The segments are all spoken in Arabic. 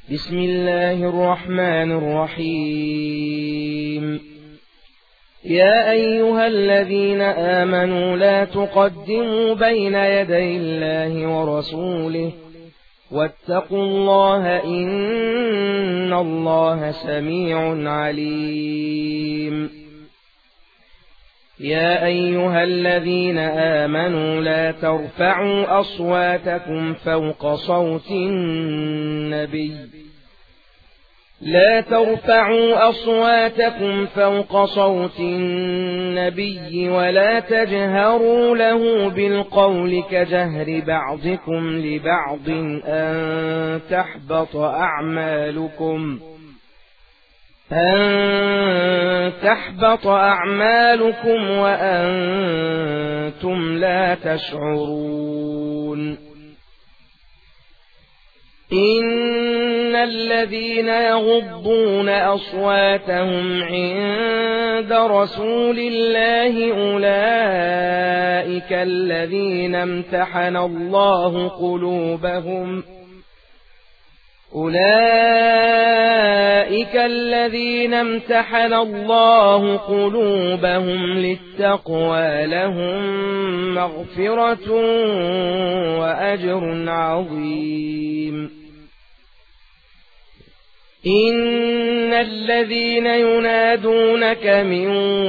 بسم الله الرحمن الرحيم. يا أيها الذين آمنوا لا تقدموا بين يدي الله ورسوله واتقوا الله إن الله سميع عليم. يا أيها الذين آمنوا لا ترفعوا أصواتكم فوق صوت النبي ولا تجهروا له بالقول كجهر بعضكم لبعض أن تحبط أعمالكم وأنتم لا تشعرون. إن الذين يغضون أصواتهم عند رسول الله أولئك الذين امتحن الله قلوبهم للتقوى لهم مغفرة وأجر عظيم. إن الذين ينادونك من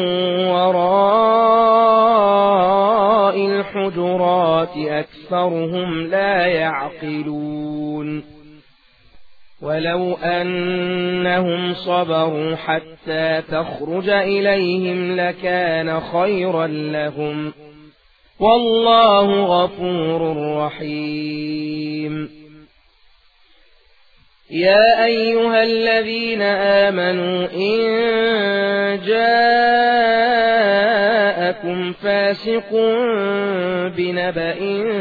وراء الحجرات أكثرهم لا يعقلون. ولو أنهم صبروا حتى تخرج إليهم لكان خيرا لهم والله غفور رحيم. يا أيها الذين آمنوا إن جاءكم فاسق بنبأ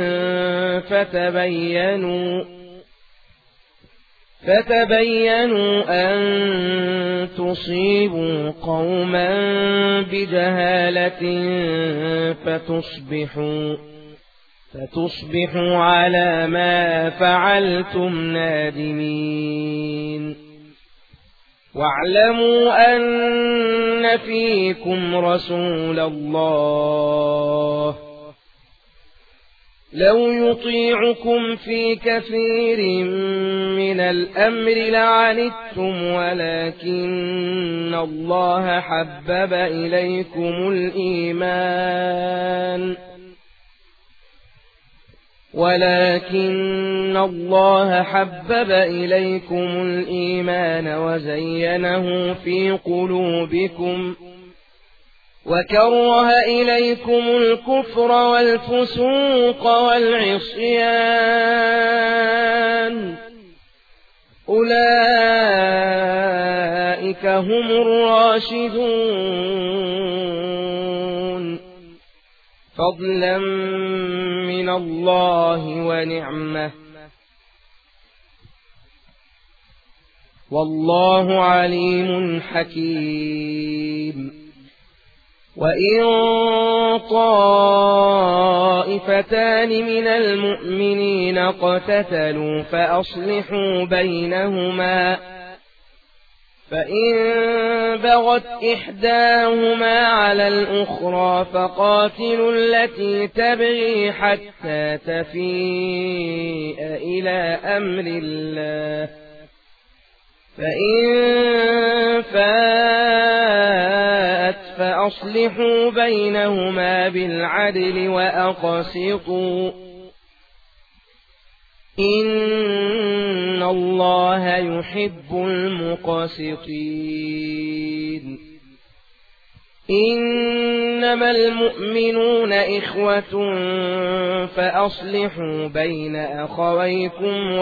فتبينوا أن تصيبوا قوما بجهالة فتصبحوا على ما فعلتم نادمين. واعلموا أن فيكم رسول الله لو يطيعكم في كثير من الأمر لعنتم ولكن الله حبب إليكم الإيمان وزينه في قلوبكم وكره إليكم الكفر والفسوق والعصيان أولئك هم الراشدون فضلا من الله ونعمة والله عليم حكيم. وإن طائفتان من المؤمنين اقتتلوا فأصلحوا بينهما فإن بغت إحداهما على الأخرى فقاتلوا التي تبغي حتى تفيء إلى أمر الله فإن فاءت فأصلحوا بينهما بالعدل وأقسطوا إن الله يحب المقسطين. إنما المؤمنون إخوة فأصلحوا بين أخويكم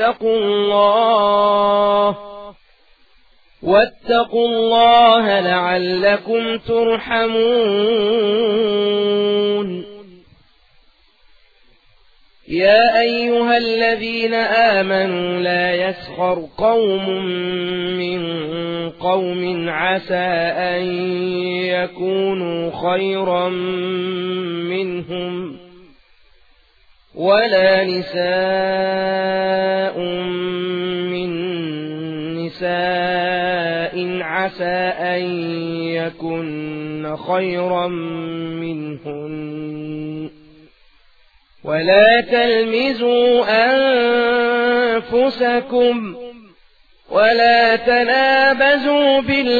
واتقوا الله لعلكم ترحمون. يا أيها الذين آمنوا لا يسخر قوم من قوم عسى أن يكونوا خيرا منهم ولا نساء من نساء عسى أن يكن خيرا منهن ولا تلمزوا أنفسكم ولا تنابزوا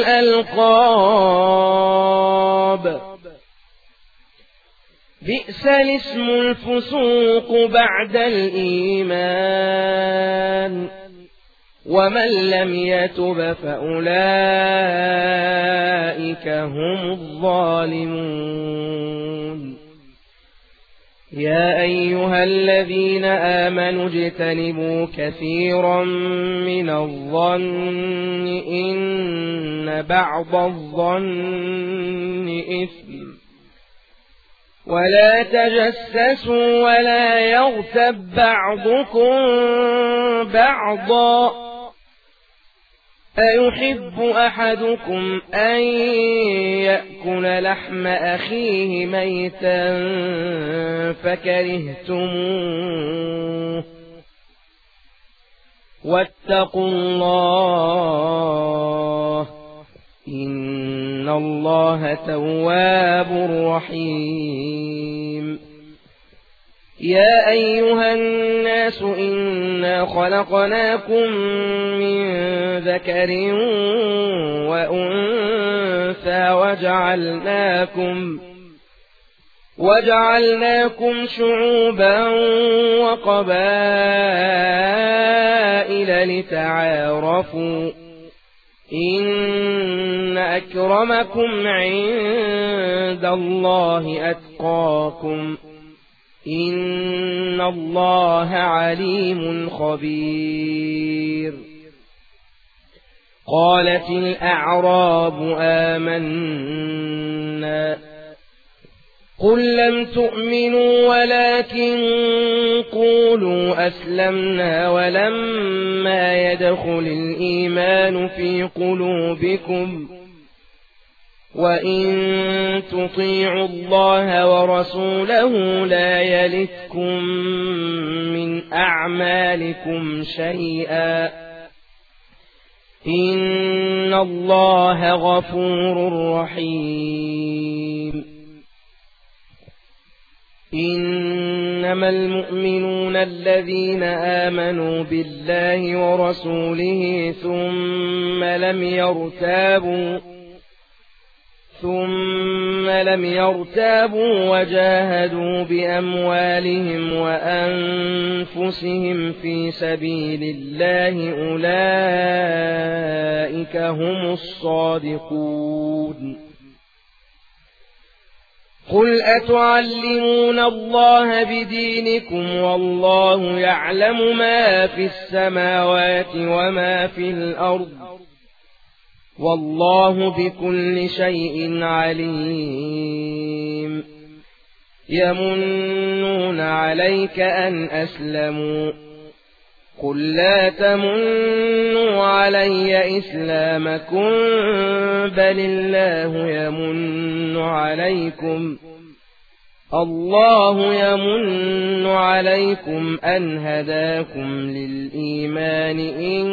بالألقاب بئس الاسم الفسوق بعد الإيمان ومن لم يتب فأولئك هم الظالمون يا أيها الذين آمنوا اجتنبوا كثيرا من الظن إن بعض الظن إثم ولا تجسسوا ولا يغتب بعضكم بعضا أيحب أحدكم أن يأكل لحم أخيه ميتا فكرهتموه واتقوا الله إن الله تواب رحيم يا أيها الناس إنا خلقناكم من ذكر وأنثى وجعلناكم شعوبا وقبائل لتعارفوا إن أكرمكم عند الله أتقاكم إن الله عليم خبير قالت الأعراب آمنا قل لم تؤمنوا ولكن قولوا أسلمنا ولما يدخل الإيمان في قلوبكم وإن تطيعوا الله ورسوله لا يلتكم من أعمالكم شيئا إن الله غفور رحيم إنما المؤمنون الذين آمنوا بالله ورسوله ثم لم يرتابوا وجاهدوا بأموالهم وأنفسهم في سبيل الله أولئك هم الصادقون قل أتعلمون الله بدينكم والله يعلم ما في السماوات وما في الأرض والله بكل شيء عليم يمنون عليك أن أسلموا قل لا تمنوا علي إسلامكم بل الله يمن عليكم أن هداكم للإيمان إن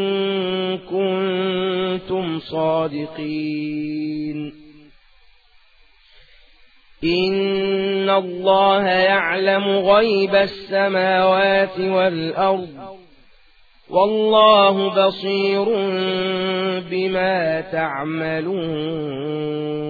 كنتم صادقين إن الله يعلم غيب السماوات والأرض والله بصير بما تعملون